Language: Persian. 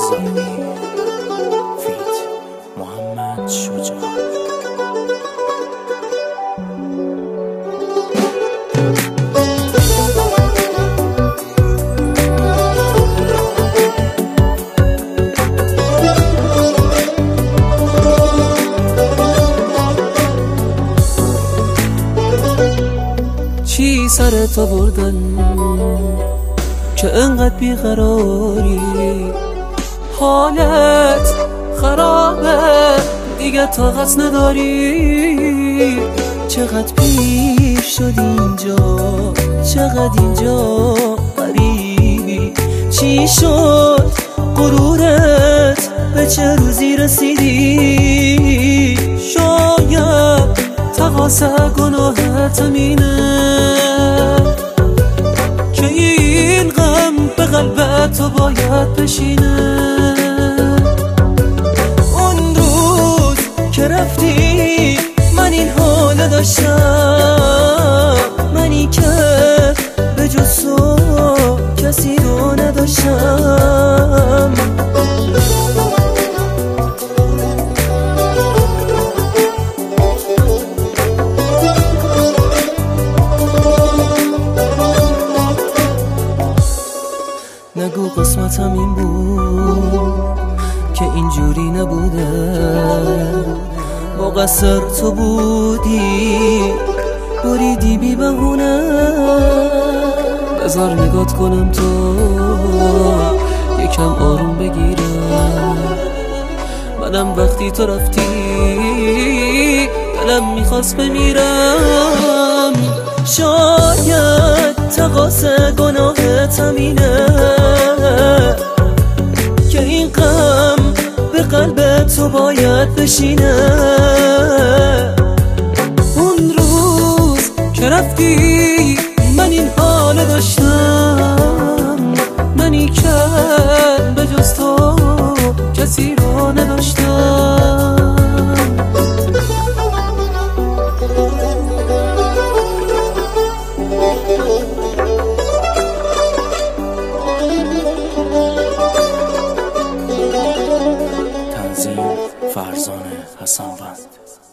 ظالمی فیت محمد شجاع. چی سرت آوردن که انقدر بیقراری؟ حالت خرابه دیگه طاقت نداری. چقدر پیر شد اینجا، چقدر اینجا غریبی. چی شد غرورت، به چه روزی رسیدی؟ شاید تقاصه گناهت همینه که این غم به قلبت تو باید بشینه. اون روز که رفتی من این حال داشتم، منی که به جز تو کسی رو نداشتم. نگو قسمتم این بود که اینجوری نبوده، مقصر تو بودی بریدی بی بهونه. بذار نگات کنم تو یکم آروم بگیرم. منم وقتی تو رفتی دلم میخواست بمیرم. شاید تقاصه گناهت همینه که این غم به قلب تو باید بشینه. اون روز که رفتی من این حال داشتم، منی که به جز تو کسی رو نداشتم. تنظیم فرزانه حسنوند.